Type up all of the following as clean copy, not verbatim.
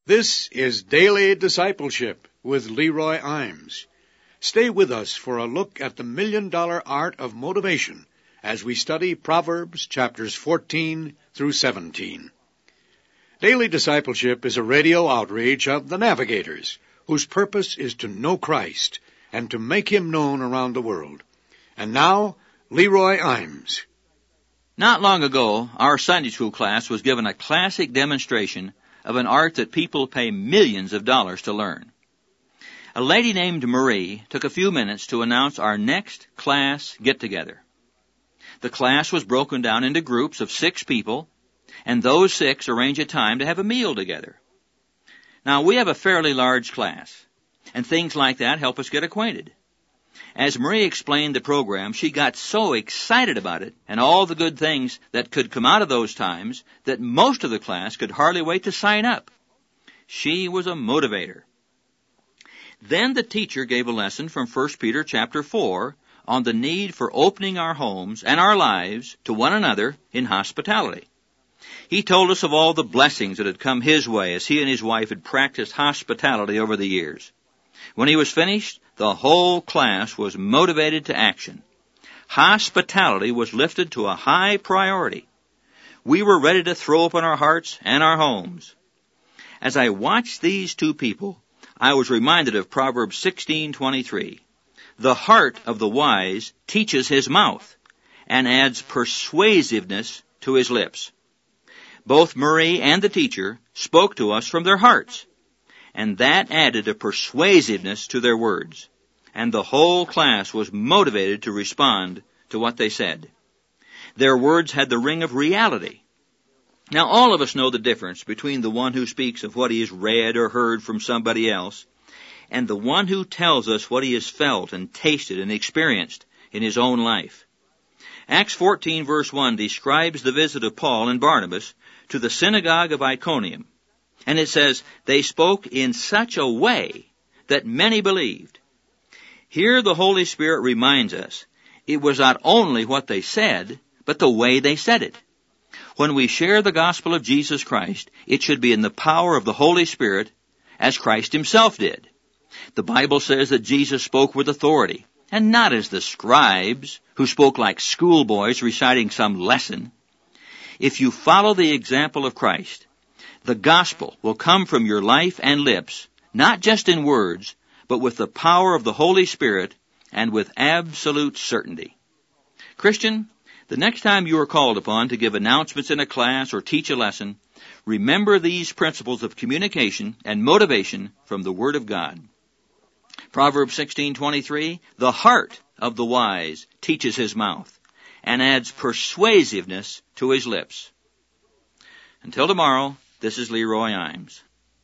This is Daily Discipleship with Leroy Imes. Stay with us for a look at the million-dollar art of motivation as we study Proverbs chapters 14 through 17. Daily Discipleship is a radio outreach of the Navigators, whose purpose is to know Christ and to make Him known around the world. And now, Leroy Imes. Not long ago, our Sunday school class was given a classic demonstration of an art that people pay millions of dollars to learn. A lady named Marie took a few minutes to announce our next class get-together. The class was broken down into groups of 6 people, and those 6 arrange a time to have a meal together. Now, we have a fairly large class, and things like that help us get acquainted. As Marie explained the program, she got so excited about it and all the good things that could come out of those times that most of the class could hardly wait to sign up. She was a motivator. Then the teacher gave a lesson from 1 Peter chapter 4 on the need for opening our homes and our lives to one another in hospitality. He told us of all the blessings that had come his way as he and his wife had practiced hospitality over the years. When he was finished, the whole class was motivated to action. Hospitality was lifted to a high priority. We were ready to throw open our hearts and our homes. As I watched these 2 people, I was reminded of Proverbs 16:23. The heart of the wise teaches his mouth and adds persuasiveness to his lips. Both Marie and the teacher spoke to us from their hearts, and that added a persuasiveness to their words, and the whole class was motivated to respond to what they said. Their words had the ring of reality. Now, all of us know the difference between the one who speaks of what he has read or heard from somebody else and the one who tells us what he has felt and tasted and experienced in his own life. Acts 14 verse 1 describes the visit of Paul and Barnabas to the synagogue of Iconium. And it says, they spoke in such a way that many believed. Here the Holy Spirit reminds us, it was not only what they said, but the way they said it. When we share the gospel of Jesus Christ, it should be in the power of the Holy Spirit, as Christ himself did. The Bible says that Jesus spoke with authority, and not as the scribes, who spoke like schoolboys reciting some lesson. If you follow the example of Christ, the gospel will come from your life and lips, not just in words, but with the power of the Holy Spirit and with absolute certainty. Christian, the next time you are called upon to give announcements in a class or teach a lesson, remember these principles of communication and motivation from the Word of God. Proverbs 16:23, the heart of the wise teaches his mouth and adds persuasiveness to his lips. Until tomorrow, this is Leroy Imes.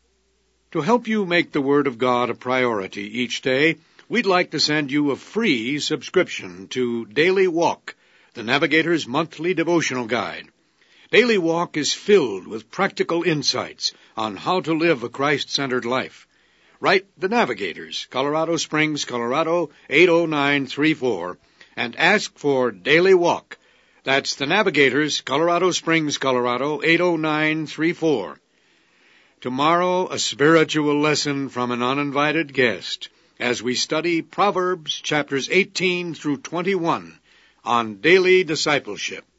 To help you make the Word of God a priority each day, we'd like to send you a free subscription to Daily Walk, the Navigator's monthly devotional guide. Daily Walk is filled with practical insights on how to live a Christ-centered life. Write The Navigators, Colorado Springs, Colorado 80934, and ask for Daily Walk. That's The Navigators, Colorado Springs, Colorado 80934. Tomorrow, a spiritual lesson from an uninvited guest as we study Proverbs chapters 18 through 21 on Daily Discipleship.